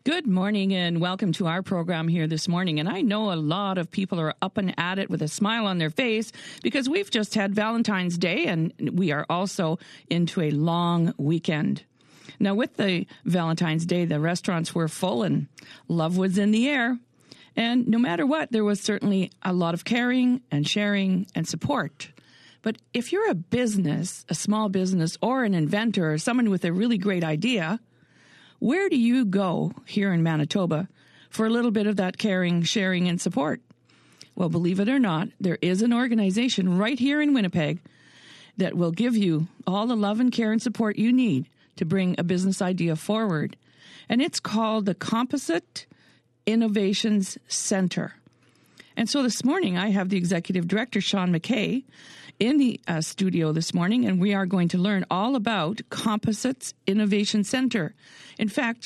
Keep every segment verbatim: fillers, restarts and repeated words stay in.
Good morning and welcome to our program here this morning. And I know a lot of people are up and at it with a smile on their face because we've just had Valentine's Day and we are also into a long weekend. Now, with the Valentine's Day, the restaurants were full and love was in the air. And no matter what, there was certainly a lot of caring and sharing and support. But if you're a business, a small business, or an inventor, or someone with a really great idea, where do you go here in Manitoba for a little bit of that caring, sharing, and support? Well, believe it or not, there is an organization right here in Winnipeg that will give you all the love and care and support you need to bring a business idea forward. And it's called the Composite Innovations Center. And so this morning, I have the Executive Director, Sean McKay, in the uh, studio this morning, and we are going to learn all about Composites Innovation Center. In fact,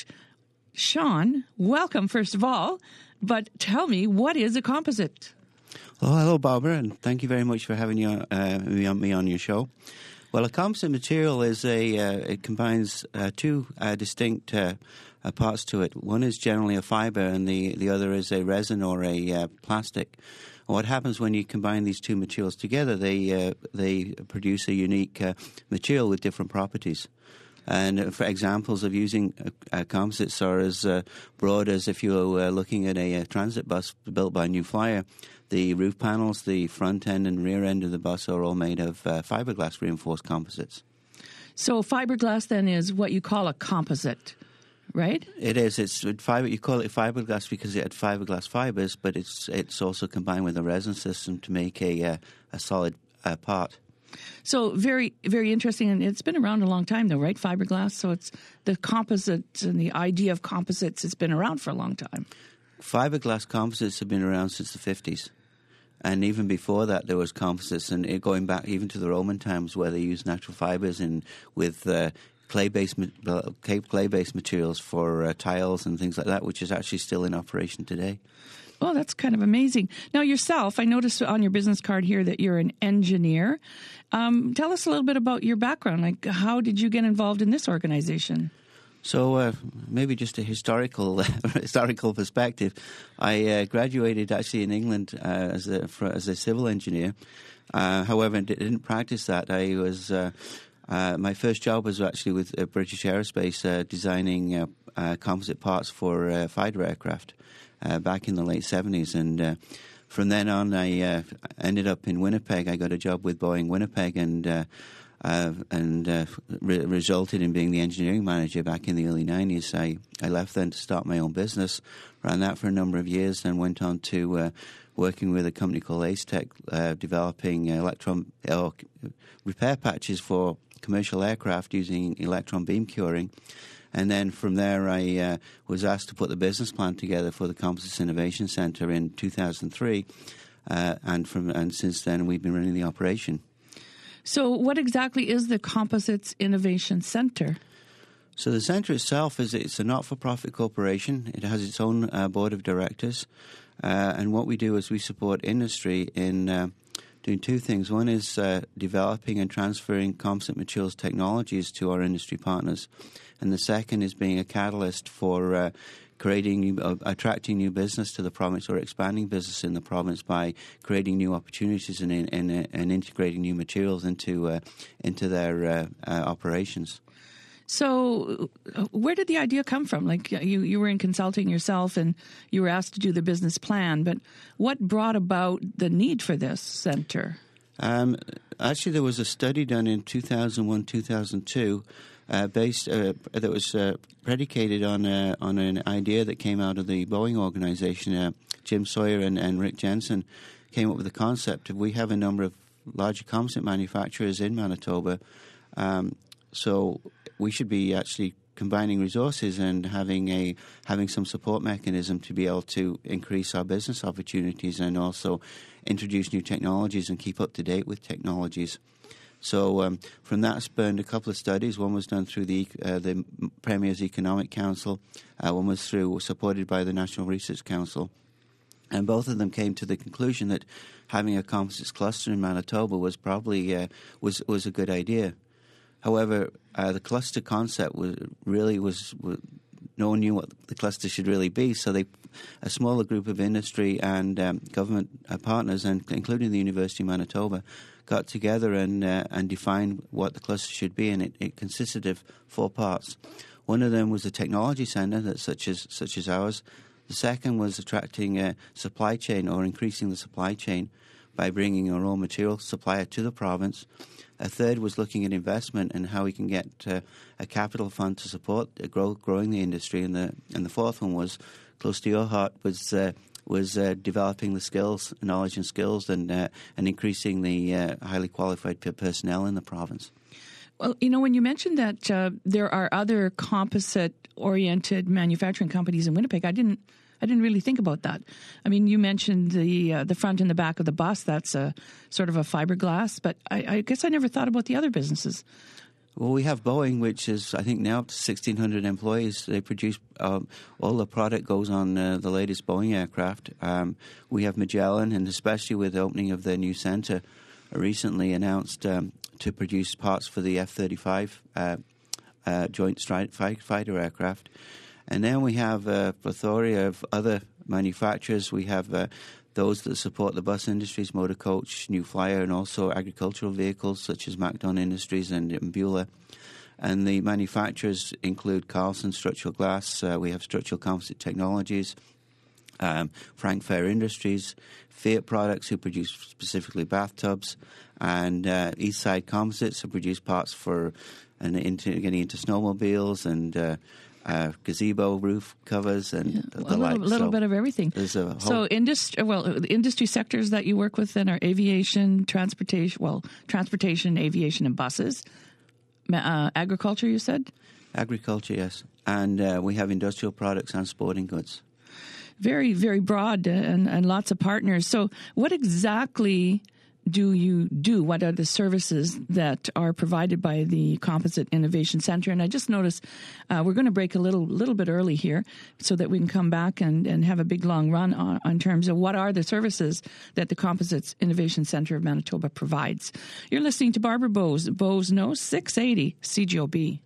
Sean, welcome, first of all, but tell me, what is a composite? Well, hello, Barbara, and thank you very much for having you, uh, me, on, me on your show. Well, a composite material is a, uh, it combines uh, two uh, distinct uh, uh, parts to it. One is generally a fiber, and the, the other is a resin or a uh, plastic. What happens when you combine these two materials together, they uh, they produce a unique uh, material with different properties. And for examples of using uh, uh, composites are as uh, broad as if you're uh, looking at a, a transit bus built by New Flyer. The roof panels, the front end and rear end of the bus are all made of uh, fiberglass reinforced composites. So fiberglass then is what you call a composite, right? It is. It's fiber. You call it fiberglass because it had fiberglass fibers, but it's it's also combined with a resin system to make a uh, a solid uh, part. So very, very interesting, and it's been around a long time, though, right? Fiberglass. So it's the composites and the idea of composites has been around for a long time. Fiberglass composites have been around since the fifties, and even before that, there was composites, and it, going back even to the Roman times, where they used natural fibers and with uh, clay-based clay-based materials for uh, tiles and things like that, which is actually still in operation today. Oh, that's kind of amazing. Now, yourself, I noticed on your business card here that you're an engineer. Um, tell us a little bit about your background. Like, how did you get involved in this organization? So uh, maybe just a historical historical perspective. I uh, graduated actually in England uh, as a for, as a civil engineer. Uh, however, I didn't practice that. I was uh, uh, my first job was actually with uh, British Aerospace, uh, designing uh, uh, composite parts for uh, fighter aircraft. Uh, back in the late seventies, and uh, from then on I uh, ended up in Winnipeg. I got a job with Boeing Winnipeg, and uh, uh, and uh, re- resulted in being the engineering manager back in the early nineties. I, I left then to start my own business, ran that for a number of years, then went on to uh, working with a company called Acetec, uh, developing electron uh, repair patches for commercial aircraft using electron beam curing. And then from there, I uh, was asked to put the business plan together for the Composites Innovation Center in two thousand three, uh, and from and since then we've been running the operation. So, what exactly is the Composites Innovation Center? So, the center itself is it's a not-for-profit corporation. It has its own uh, board of directors, uh, and what we do is we support industry in uh, doing two things. One is uh, developing and transferring composite materials technologies to our industry partners. And the second is being a catalyst for uh, creating, new, uh, attracting new business to the province or expanding business in the province by creating new opportunities and, and, and integrating new materials into uh, into their uh, uh, operations. So where did the idea come from? Like you, you were in consulting yourself and you were asked to do the business plan, but what brought about the need for this center? Um, actually, there was a study done in two thousand one, two thousand two Uh, based uh, that was uh, predicated on uh, on an idea that came out of the Boeing organization. Uh, Jim Sawyer and, and Rick Jensen came up with the concept of we have a number of larger composite manufacturers in Manitoba, um, so we should be actually combining resources and having a having some support mechanism to be able to increase our business opportunities and also introduce new technologies and keep up to date with technologies. So um, from that spurned a couple of studies. One was done through the uh, the Premier's Economic Council. Uh, one was through supported by the National Research Council. And both of them came to the conclusion that having a composites cluster in Manitoba was probably uh, was was a good idea. However, uh, the cluster concept was really was, was no one knew what the cluster should really be. So they, a smaller group of industry and um, government uh, partners, and including the University of Manitoba, got together and uh, and defined what the cluster should be, and it, it consisted of four parts. One of them was a technology centre that such as such as ours. The second was attracting a supply chain or increasing the supply chain by bringing a raw material supplier to the province. A third was looking at investment and how we can get uh, a capital fund to support uh, grow, growing the industry. And the and the fourth one was close to your heart was uh, was uh, developing the skills, knowledge and skills, and uh, and increasing the uh, highly qualified personnel in the province. Well, you know, when you mentioned that uh, there are other composite-oriented manufacturing companies in Winnipeg, I didn't, I didn't really think about that. I mean, you mentioned the uh, the front and the back of the bus. That's a sort of a fiberglass, but I, I guess I never thought about the other businesses. Well, we have Boeing, which is, I think, now up to sixteen hundred employees. They produce, um, all the product goes on uh, the latest Boeing aircraft. Um, we have Magellan, and especially with the opening of their new centre, uh, recently announced um, to produce parts for the F thirty-five uh, uh, Joint Strike Fighter aircraft. And then we have a plethora of other manufacturers. We have uh, those that support the bus industries, Motor Coach, New Flyer, and also agricultural vehicles such as MacDon Industries and Beulah. And the manufacturers include Carlson Structural Glass. Uh, we have Structural Composite Technologies, um, Frank Fair Industries, Fiat Products, who produce specifically bathtubs, and uh, Eastside Composites, who produce parts for and into getting into snowmobiles and uh, uh, gazebo roof covers and yeah. the, well, the a little, like. little so bit of everything. Whole so industry, well, the industry sectors that you work with then are aviation, transportation, well, transportation, aviation, and buses. Uh, agriculture, you said? Agriculture, yes. And uh, we have industrial products and sporting goods. Very, very broad and, and lots of partners. So what exactly do you do? What are the services that are provided by the Composite Innovation Centre? And I just noticed uh, we're going to break a little little bit early here so that we can come back and, and have a big, long run on, on terms of what are the services that the Composite Innovation Centre of Manitoba provides. You're listening to Barbara Bowes, Bowes Knows, six eighty C J O B.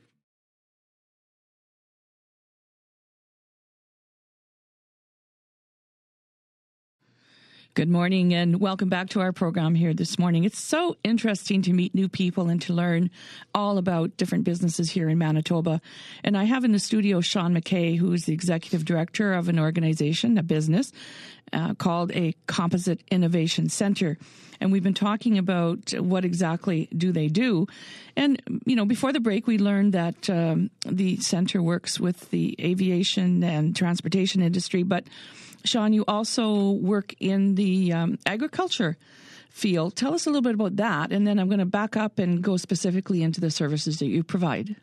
Good morning and welcome back to our program here this morning. It's so interesting to meet new people and to learn all about different businesses here in Manitoba. And I have in the studio Sean McKay, who is the executive director of an organization, a business, uh, called a Composite Innovation Centre. And we've been talking about what exactly do they do. And, you know, before the break, we learned that um, the centre works with the aviation and transportation industry, but Sean, you also work in the um, agriculture field. Tell us a little bit about that, and then I'm going to back up and go specifically into the services that you provide.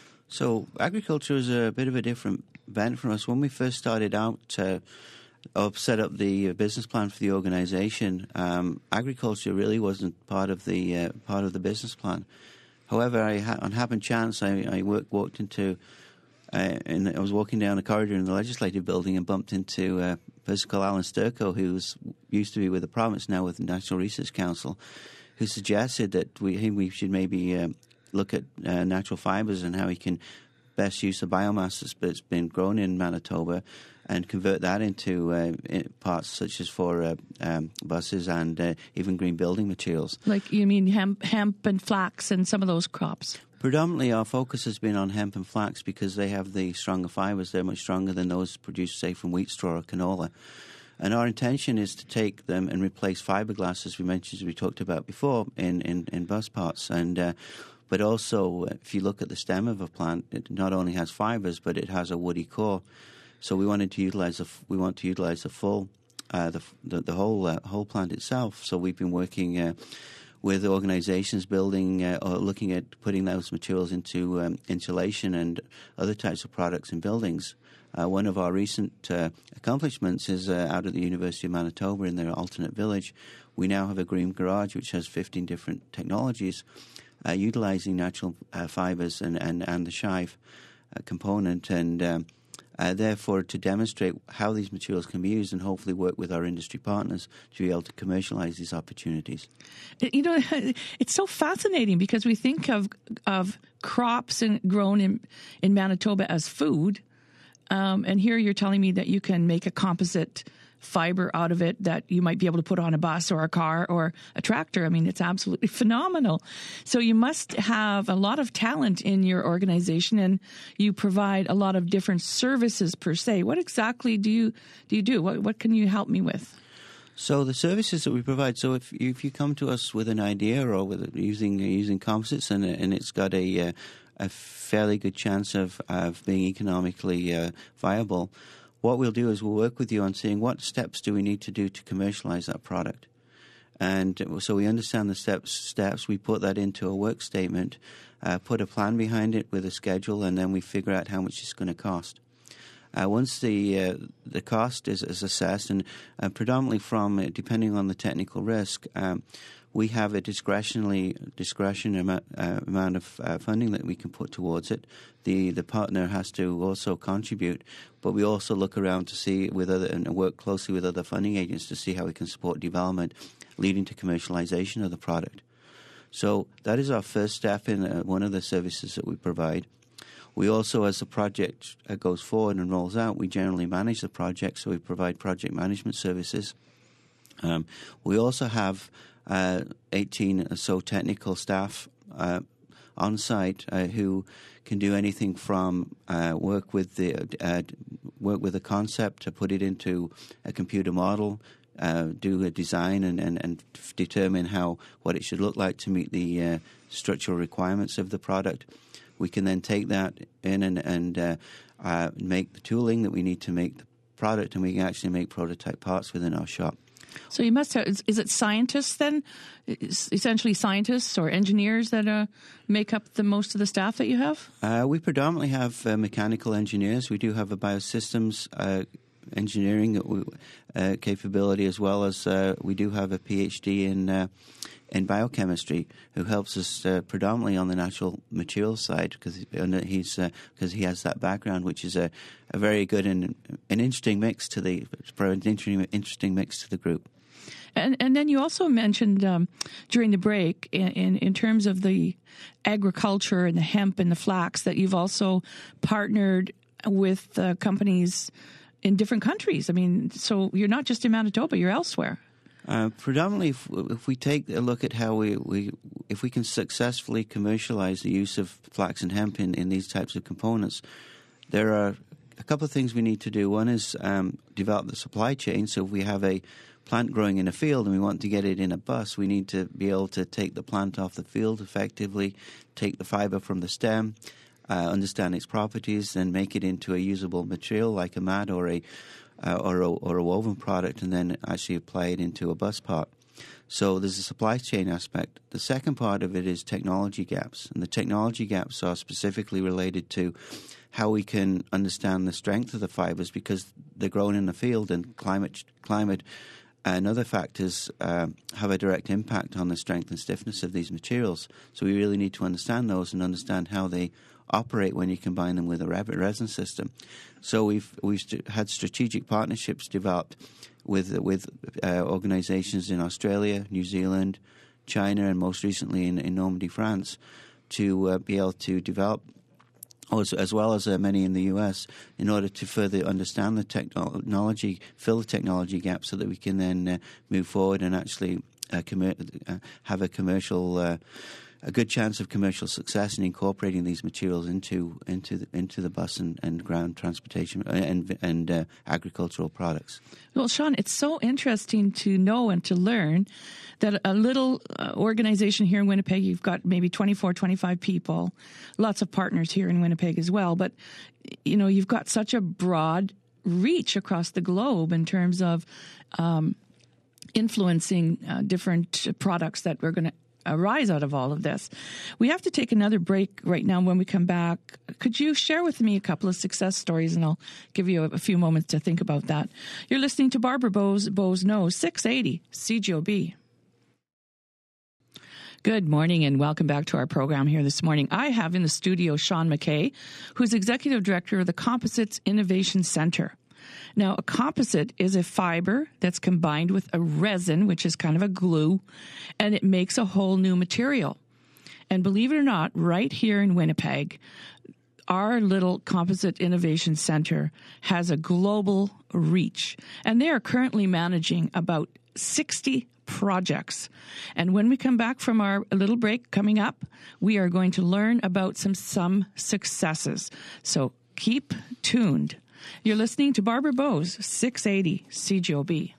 So agriculture is a bit of a different bent from us. When we first started out to uh, set up the business plan for the organization, um, agriculture really wasn't part of the uh, part of the business plan. However, I ha- on happen chance, I, I worked, walked into Uh, and I was walking down a corridor in the legislative building and bumped into uh, Physical Alan Sturko, who was, used to be with the province, now with the National Research Council, who suggested that we we should maybe uh, look at uh, natural fibres and how we can best use the biomass that's been grown in Manitoba and convert that into uh, parts such as for uh, um, buses and uh, even green building materials. Like you mean hemp, hemp and flax and some of those crops? Predominantly, our focus has been on hemp and flax because they have the stronger fibres. They're much stronger than those produced, say, from wheat straw or canola. And our intention is to take them and replace fiberglass, as we mentioned, as we talked about before, in, in, in bus parts. And uh, but also, if you look at the stem of a plant, it not only has fibres, but it has a woody core. So we wanted to utilize a, we want to utilize the full, uh, the, the the whole uh, whole plant itself. So we've been working Uh, with organizations building uh, or looking at putting those materials into um, insulation and other types of products in buildings. Uh, one of our recent uh, accomplishments is uh, out at the University of Manitoba in their alternate village. We now have a green garage which has fifteen different technologies uh, utilizing natural uh, fibers and, and, and the shive uh, component, and um, Uh, therefore, to demonstrate how these materials can be used and hopefully work with our industry partners to be able to commercialize these opportunities. You know, it's so fascinating because we think of of crops in, grown in, in Manitoba as food, Um, and here you're telling me that you can make a composite fiber out of it that you might be able to put on a bus or a car or a tractor. I mean, it's absolutely phenomenal. So you must have a lot of talent in your organization, and you provide a lot of different services per se. What exactly do you do? You do? What, what can you help me with? So the services that we provide. So if if you come to us with an idea or with using using composites and and it's got a a fairly good chance of of being economically uh, viable, what we'll do is we'll work with you on seeing what steps do we need to do to commercialize that product. And so we understand the steps. Steps. We put that into a work statement, uh, put a plan behind it with a schedule, and then we figure out how much it's going to cost. Uh, once the uh, the cost is, is assessed, and uh, predominantly from, uh, depending on the technical risk, um, we have a discretionary discretion amount, uh, amount of uh, funding that we can put towards it. The the partner has to also contribute, but we also look around to see with other and work closely with other funding agents to see how we can support development, leading to commercialization of the product. So that is our first step in uh, one of the services that we provide. We also, as the project uh, goes forward and rolls out, we generally manage the project, so we provide project management services. Um, we also have uh, eighteen or so technical staff uh, on site uh, who can do anything from uh, work with the uh, work with a concept to put it into a computer model, uh, do a design and, and, and determine how what it should look like to meet the uh, structural requirements of the product. We can then take that in and, and uh, uh, make the tooling that we need to make the product, and we can actually make prototype parts within our shop. So you must have, is it scientists then, essentially scientists or engineers that uh, make up the most of the staff that you have? Uh, we predominantly have uh, mechanical engineers. We do have a biosystems uh, engineering uh, capability, as well as uh, we do have a PhD in uh, in biochemistry who helps us uh, predominantly on the natural materials side because he's because uh, he has that background, which is a, a very good and an interesting mix to the an interesting, interesting mix to the group. And and then you also mentioned um, during the break in, in in terms of the agriculture and the hemp and the flax that you've also partnered with uh, companies in different countries. I mean, so you're not just in Manitoba, you're elsewhere. Uh, predominantly, if, if we take a look at how we, we, if we can successfully commercialize the use of flax and hemp in, in these types of components, there are a couple of things we need to do. One is um, develop the supply chain. So if we have a plant growing in a field and we want to get it in a bus, we need to be able to take the plant off the field effectively, take the fiber from the stem, uh, understand its properties, and make it into a usable material like a mat or a Uh, or, a, or a woven product, and then actually apply it into a bus part. So there's a supply chain aspect. The second part of it is technology gaps, and the technology gaps are specifically related to how we can understand the strength of the fibers because they're grown in the field, and climate, climate and other factors uh, have a direct impact on the strength and stiffness of these materials. So we really need to understand those and understand how they operate when you combine them with a resin system. So we've we've st- had strategic partnerships developed with with uh, organizations in Australia, New Zealand, China, and most recently in, in Normandy, France, to uh, be able to develop, as, as well as uh, many in the U S, in order to further understand the technology, fill the technology gap, so that we can then uh, move forward and actually uh, commer- uh, have a commercial. Uh, a good chance of commercial success in incorporating these materials into into the, into the bus and, and ground transportation and and uh, agricultural products. Well, Sean, it's so interesting to know and to learn that a little uh, organization here in Winnipeg, you've got maybe twenty-four, twenty-five people, lots of partners here in Winnipeg as well, but you know, you've got such a broad reach across the globe in terms of um, influencing uh, different products that we're going to arise out of all of this. We have to take another break right now. When we come back, could you share with me a couple of success stories, and I'll give you a, a few moments to think about that. You're listening to Barbara Bowes, Bowes Knows, six eighty C J O B. Good morning and welcome back to our program here this morning. I have in the studio Sean McKay, who's Executive Director of the Composites Innovation Center. Now, a composite is a fiber that's combined with a resin, which is kind of a glue, and it makes a whole new material. And believe it or not, right here in Winnipeg, our little Composite Innovation Center has a global reach, and they are currently managing about sixty projects. And when we come back from our little break coming up, we are going to learn about some some successes. So keep tuned. You're listening to Barbara Bowes, six eighty C J O B.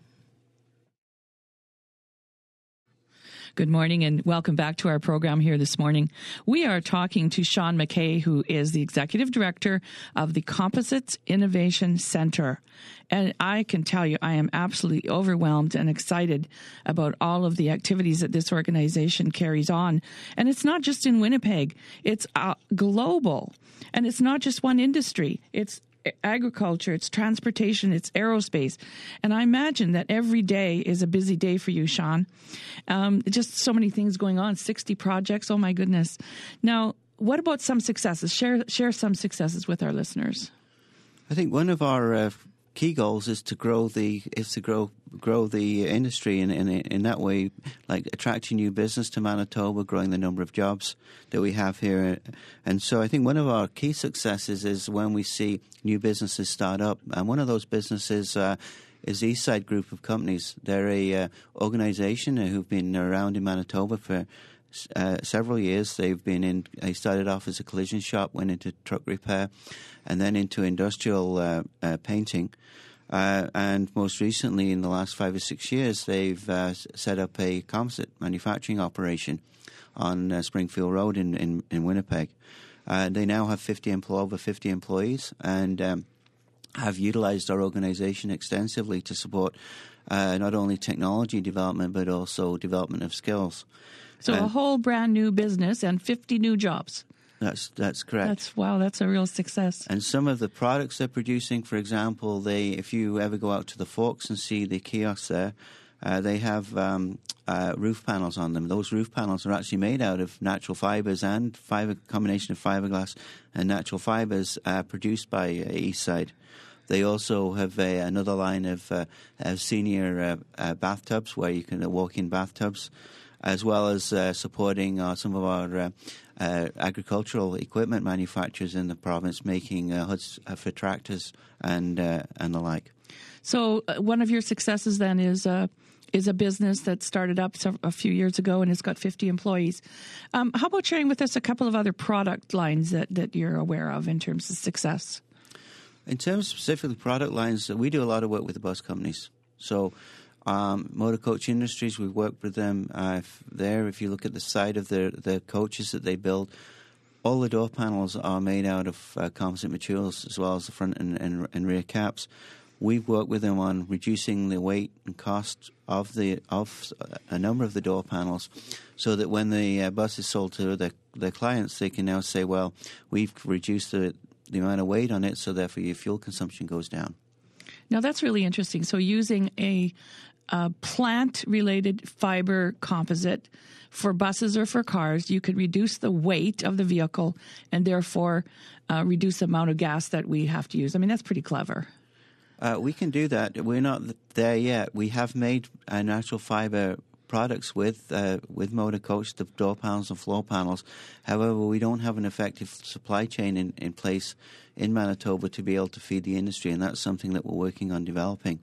Good morning and welcome back to our program here this morning. We are talking to Sean McKay, who is the Executive Director of the Composites Innovation Center. And I can tell you, I am absolutely overwhelmed and excited about all of the activities that this organization carries on. And it's not just in Winnipeg, it's uh, global. And it's not just one industry. It's agriculture, it's transportation, it's aerospace. And I imagine that every day is a busy day for you, Sean. Um, just so many things going on, sixty projects, oh my goodness. Now, what about some successes? Share share some successes with our listeners. I think one of our uh, key goals is to grow the is to grow grow the industry in, in in that way, like attracting new business to Manitoba, growing the number of jobs that we have here. And so I think one of our key successes is when we see new businesses start up. And one of those businesses uh, is the Eastside Group of Companies. They're a uh, organization who've been around in Manitoba for Uh, several years. They've been in. They started off as a collision shop, went into truck repair, and then into industrial uh, uh, painting. Uh, and most recently, in the last five or six years, they've uh, set up a composite manufacturing operation on uh, Springfield Road in in, in Winnipeg. Uh, they now have fifty empl- over fifty employees, and um, have utilized our organization extensively to support uh, not only technology development but also development of skills. So and a whole brand new business and fifty new jobs. That's that's correct. That's wow. That's a real success. And some of the products they're producing, for example, they if you ever go out to the Forks and see the kiosks there, uh, they have um, uh, roof panels on them. Those roof panels are actually made out of natural fibers and fiber combination of fiberglass and natural fibers uh, produced by uh, Eastside. They also have a, another line of, uh, of senior uh, uh, bathtubs where you can uh, walk in bathtubs, as well as uh, supporting uh, some of our uh, uh, agricultural equipment manufacturers in the province, making uh, hoods uh, for tractors and uh, and the like. So uh, one of your successes then is uh, is a business that started up a few years ago and it's got fifty employees. Um, how about sharing with us a couple of other product lines that, that you're aware of in terms of success? In terms of specifically product lines, we do a lot of work with the bus companies. So Um, Motor Coach Industries, we've worked with them uh, if there. If you look at the side of the the coaches that they build, all the door panels are made out of uh, composite materials, as well as the front and, and, and rear caps. We've worked with them on reducing the weight and cost of the of a number of the door panels, so that when the uh, bus is sold to their, their clients, they can now say, well, we've reduced the, the amount of weight on it, so therefore your fuel consumption goes down. Now, that's really interesting. So using a uh, plant-related fiber composite for buses or for cars, you could reduce the weight of the vehicle and therefore uh, reduce the amount of gas that we have to use. I mean, that's pretty clever. Uh, we can do that. We're not there yet. We have made uh, natural fiber products with uh, with Motor Coach, the door panels and floor panels. However, we don't have an effective supply chain in, in place in Manitoba to be able to feed the industry, and that's something that we're working on developing.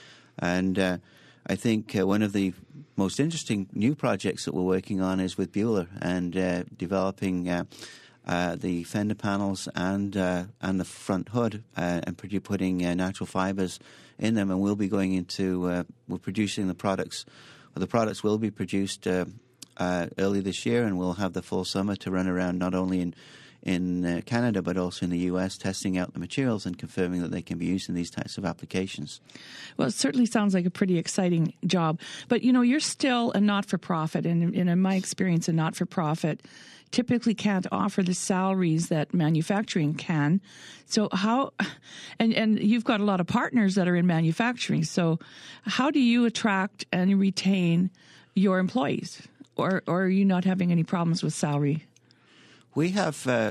And uh, I think uh, one of the most interesting new projects that we're working on is with Buehler and uh, developing uh, uh, the fender panels and uh, and the front hood uh, and putting uh, natural fibers in them, and we'll be going into uh, we're producing the products. The products will be produced uh, uh, early this year, and we'll have the full summer to run around not only in in uh, Canada but also in the U S, testing out the materials and confirming that they can be used in these types of applications. Well, it certainly sounds like a pretty exciting job. But, you know, you're still a not-for-profit, and, and in my experience, a not-for-profit typically can't offer the salaries that manufacturing can. So how, and, and you've got a lot of partners that are in manufacturing, so how do you attract and retain your employees? Or, or are you not having any problems with salary? We have uh,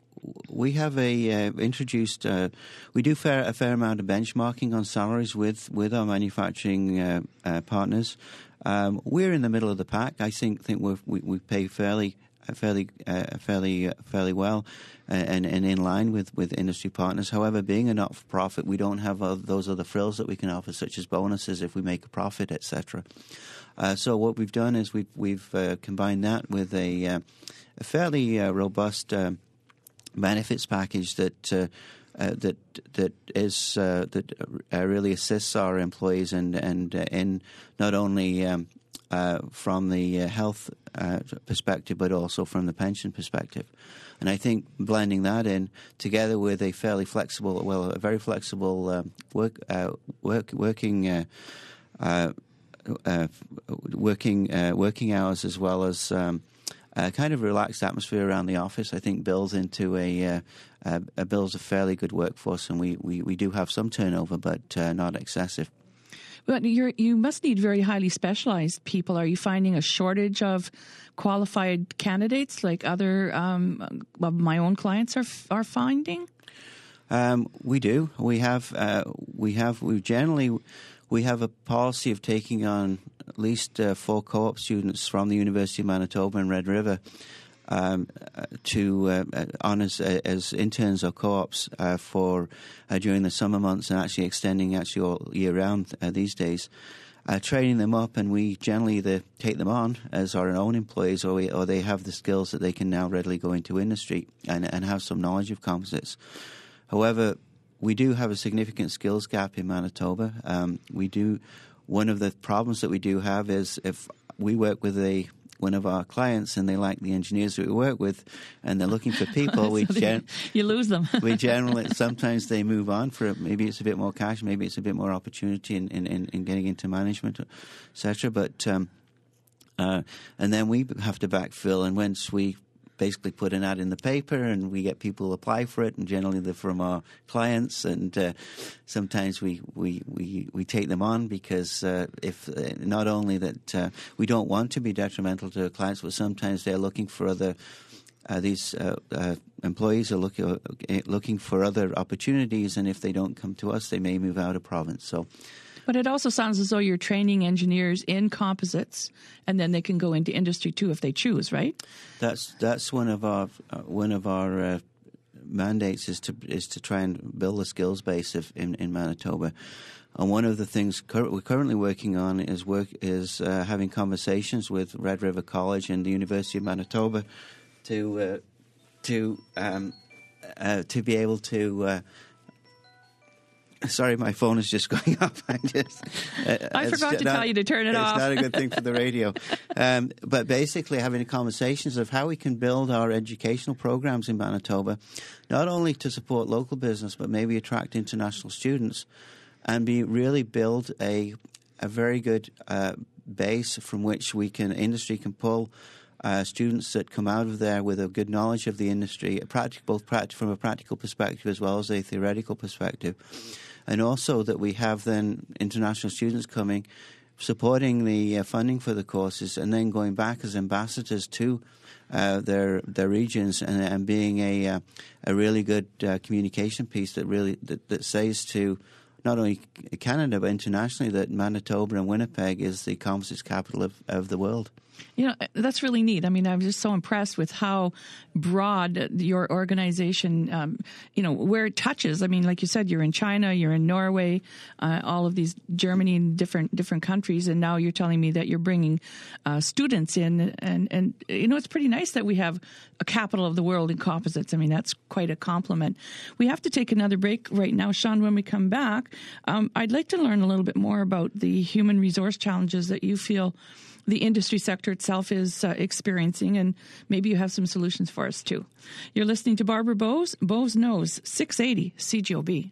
we have a uh, introduced uh, we do fair, a fair amount of benchmarking on salaries with, with our manufacturing uh, uh, partners. Um, we're in the middle of the pack. I think think we're, we we pay fairly fairly uh, fairly uh, fairly well and, and in line with, with industry partners. However, being a not-for-profit, we don't have uh, those other frills that we can offer, such as bonuses if we make a profit, et cetera. Uh, so what we've done is we've we've uh, combined that with a, uh, a fairly uh, robust uh, benefits package that uh, uh, that that is uh, that uh, really assists our employees and and uh, in not only um, uh, from the uh, health uh, perspective but also from the pension perspective. And I think blending that in together with a fairly flexible, well, a very flexible uh, work uh, work working. Uh, uh, Uh, working uh, working hours as well as um, a kind of relaxed atmosphere around the office, I think builds into a, uh, a, a builds a fairly good workforce, and we, we, we do have some turnover, but uh, not excessive. But you're, you must need very highly specialized people. Are you finding a shortage of qualified candidates like other um, of my own clients are are finding? Um, we do. We have. Uh, we have. We generally. We have a policy of taking on at least uh, four co-op students from the University of Manitoba and Red River um, to uh, on as, as interns or co-ops uh, for uh, during the summer months, and actually extending actually all year round uh, these days. Uh, training them up, and we generally either take them on as our own employees, or we, or they have the skills that they can now readily go into industry and, and have some knowledge of composites. However, we do have a significant skills gap in Manitoba. Um, we do. One of the problems that we do have is if we work with a one of our clients and they like the engineers that we work with, and they're looking for people, so we gen- you lose them. we generally sometimes they move on for it. Maybe it's a bit more cash, maybe it's a bit more opportunity in in, in, in getting into management, et cetera. But um, uh, and then we have to backfill, and once we basically put an ad in the paper and we get people apply for it, and generally they're from our clients, and uh, sometimes we, we, we, we take them on because uh, if uh, not only that uh, we don't want to be detrimental to our clients, but sometimes they're looking for other uh, these uh, uh, employees are look, uh, looking for other opportunities, and if they don't come to us, they may move out of province. So But it also sounds as though you're training engineers in composites, and then they can go into industry too if they choose, right? That's that's one of our uh, one of our uh, mandates is to is to try and build a skills base of, in in Manitoba. And one of the things cur- we're currently working on is work is uh, having conversations with Red River College and the University of Manitoba to uh, to um, uh, to be able to. Uh, Sorry, my phone is just going up. I just uh, I forgot to not, tell you to turn it it's off. It's not a good thing for the radio. Um, but basically having conversations of how we can build our educational programs in Manitoba, not only to support local business, but maybe attract international students and be really build a a very good uh, base from which we can industry can pull Uh, students that come out of there with a good knowledge of the industry, a practical, both practical, from a practical perspective as well as a theoretical perspective. And also that we have then international students coming, supporting the uh, funding for the courses, and then going back as ambassadors to uh, their their regions, and, and being a uh, a really good uh, communication piece that really that, that says to not only Canada but internationally that Manitoba and Winnipeg is the composites capital of, of the world. You know, that's really neat. I mean, I'm just so impressed with how broad your organization, um, you know, where it touches. I mean, like you said, you're in China, you're in Norway, uh, all of these, Germany and different different countries, and now you're telling me that you're bringing uh, students in. And, and, you know, it's pretty nice that we have a capital of the world in composites. I mean, that's quite a compliment. We have to take another break right now. Sean, when we come back, um, I'd like to learn a little bit more about the human resource challenges that you feel the industry sector itself is uh, experiencing, and maybe you have some solutions for us too. You're listening to Barbara Bowes, Bowes Knows, six eighty C J O B.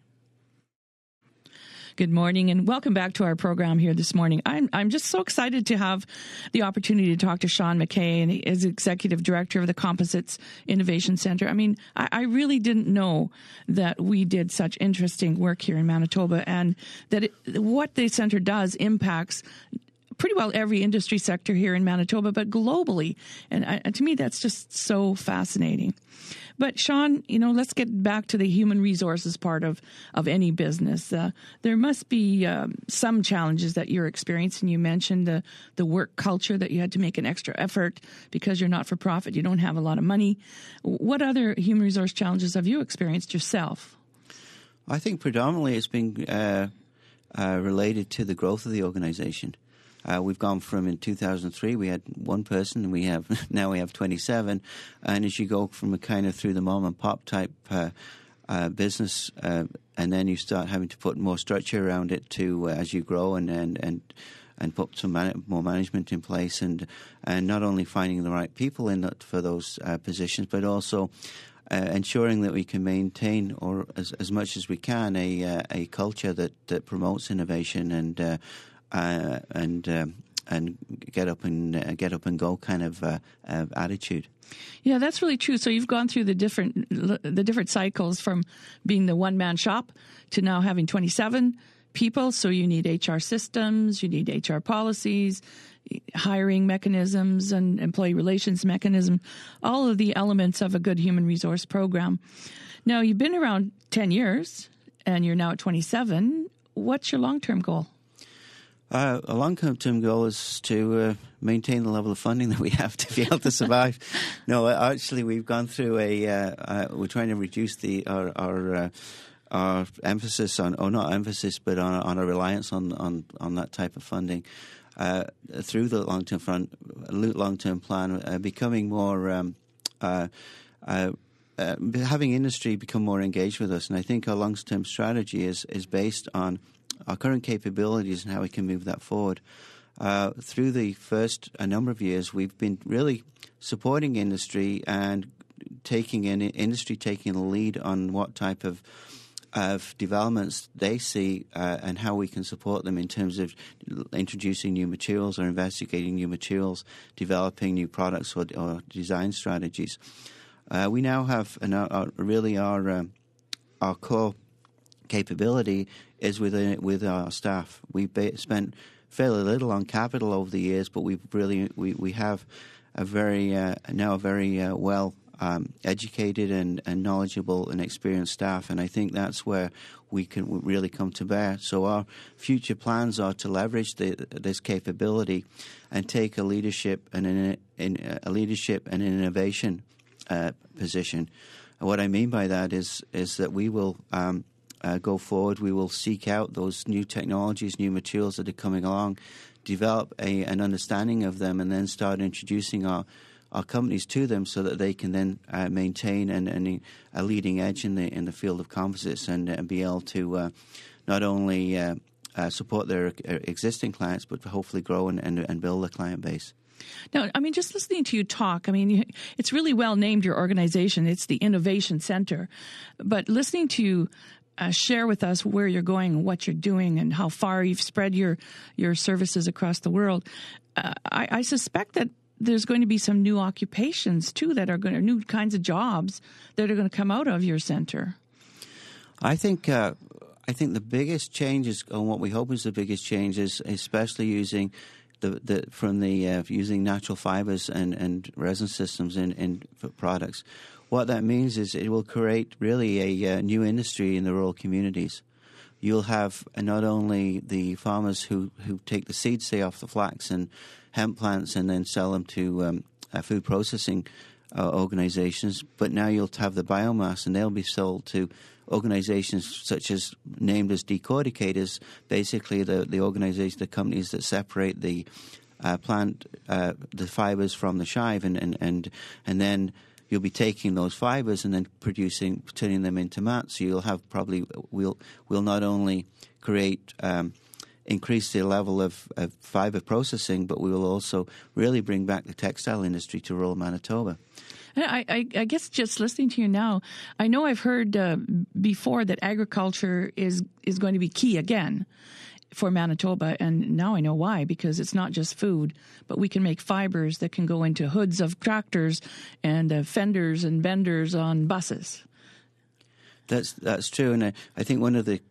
Good morning, and welcome back to our program here this morning. I'm I'm just so excited to have the opportunity to talk to Sean McKay, and he is Executive Director of the Composites Innovation Center. I mean, I, I really didn't know that we did such interesting work here in Manitoba, and that it, what the center does impacts pretty well every industry sector here in Manitoba, but globally. And I, to me, that's just so fascinating. But Sean, you know, let's get back to the human resources part of, of any business. Uh, there must be um, some challenges that you're experiencing. You mentioned the, the work culture, that you had to make an extra effort because you're not for profit. You don't have a lot of money. What other human resource challenges have you experienced yourself? I think predominantly it's been uh, uh, related to the growth of the organization. Uh, we've gone from, in two thousand three, we had one person, and we have now we have twenty-seven. And as you go from a kind of through the mom and pop type uh, uh, business, uh, and then you start having to put more structure around it to uh, as you grow and and and, and put some man- more management in place, and and not only finding the right people in that for those uh, positions, but also uh, ensuring that we can maintain, or as as much as we can, a uh, a culture that, that promotes innovation and. Uh, Uh, and um, and get up and uh, get up and go kind of uh, uh, attitude. Yeah, that's really true. So you've gone through the different the different cycles from being the one man shop to now having twenty-seven people. So you need H R systems, you need H R policies, hiring mechanisms, and employee relations mechanism. All of the elements of a good human resource program. Now you've been around ten years, and you're now at twenty-seven. What's your long term goal? Uh, a long-term goal is to uh, maintain the level of funding that we have to be able to survive. No, actually, we've gone through a. Uh, uh, we're trying to reduce the our our, uh, our emphasis on, or not emphasis, but on on a reliance on on, on that type of funding uh, through the long-term front, long-term plan, uh, becoming more. Um, uh, uh, uh, having industry become more engaged with us, and I think our long-term strategy is is based on our current capabilities and how we can move that forward. Uh, through the first a number of years, we've been really supporting industry and taking in industry taking the lead on what type of of developments they see uh, and how we can support them in terms of introducing new materials or investigating new materials, developing new products or, or design strategies. Uh, we now have an, our, really our uh, our core capability is within with our staff. We've ba- spent fairly little on capital over the years, but we've really we, we have a very uh, now a very uh, well um, educated and, and knowledgeable and experienced staff, and I think that's where we can really come to bear. So our future plans are to leverage the, this capability and take a leadership and an, in a leadership and an innovation uh, position. And what I mean by that is is that we will. Um, Uh, go forward, we will seek out those new technologies, new materials that are coming along, develop a, an understanding of them, and then start introducing our, our companies to them so that they can then uh, maintain an, an, a leading edge in the in the field of composites and, and be able to uh, not only uh, uh, support their existing clients, but hopefully grow and, and, and build a client base. Now, I mean, just listening to you talk, I mean, it's really well named, your organization. It's the Innovation Center. But listening to you Uh, share with us where you're going, what you're doing, and how far you've spread your your services across the world. Uh, I, I suspect that there's going to be some new occupations too that are going to new kinds of jobs that are going to come out of your center. I think uh, I think the biggest changes, or what we hope is the biggest changes, especially using the, the from the uh, using natural fibers and, and resin systems in in products. What that means is it will create really a uh, new industry in the rural communities. You'll have uh, not only the farmers who, who take the seeds, say, off the flax and hemp plants and then sell them to um, uh, food processing uh, organizations, but now you'll have the biomass and they'll be sold to organizations such as named as decorticators, basically the, the organization, the companies that separate the uh, plant, uh, the fibers from the shive, and, and, and, and then you'll be taking those fibers and then producing, turning them into mats. So you'll have probably we'll we'll not only create um, increase the level of, of fiber processing, but we will also really bring back the textile industry to rural Manitoba. I, I, I guess just listening to you now, I know I've heard uh, before that agriculture is is going to be key again for Manitoba, and now I know why, because it's not just food, but we can make fibers that can go into hoods of tractors and uh, fenders and benders on buses. That's that's true, and I, I think one of the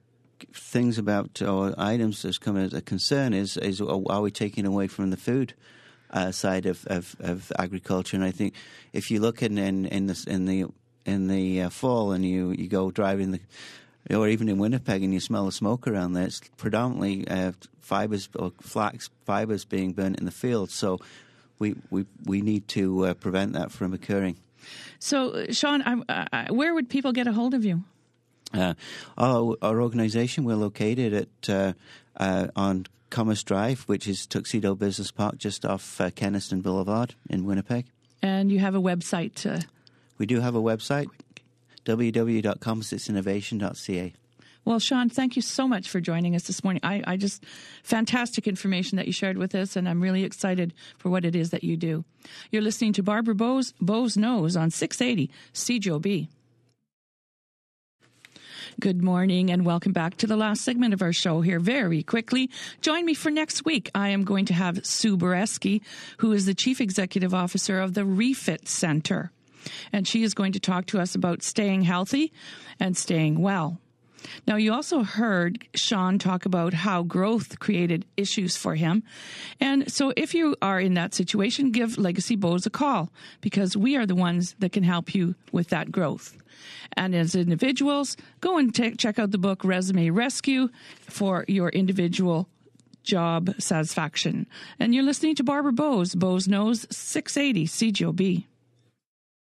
things about or items that's come as a concern is is are we taking away from the food uh, side of, of, of agriculture? And I think if you look in in in, this, in the in the uh, fall and you, you go driving the or even in Winnipeg and you smell the smoke around there, it's predominantly uh, fibers or flax fibers being burnt in the field. So we we we need to uh, prevent that from occurring. So, Sean, I, I, where would people get a hold of you? Uh, our, our organization, we're located at uh, uh, on Commerce Drive, which is Tuxedo Business Park, just off uh, Kenaston Boulevard in Winnipeg. And you have a website? Uh, we do have a website, w w w dot composites innovation dot c a. Well, Sean, thank you so much for joining us this morning. I, I just, fantastic information that you shared with us, and I'm really excited for what it is that you do. You're listening to Barbara Bowes, Bowes Knows on six eighty C J O B. Good morning and welcome back to the last segment of our show here. Very quickly, join me for next week. I am going to have Sue Boreski, who is the Chief Executive Officer of the Refit Center. And she is going to talk to us about staying healthy and staying well. Now, you also heard Sean talk about how growth created issues for him. And so if you are in that situation, give Legacy Bowes a call, because we are the ones that can help you with that growth. And as individuals, go and t- check out the book Resume Rescue for your individual job satisfaction. And you're listening to Barbara Bowes, Bowes Knows, six eighty C J O B.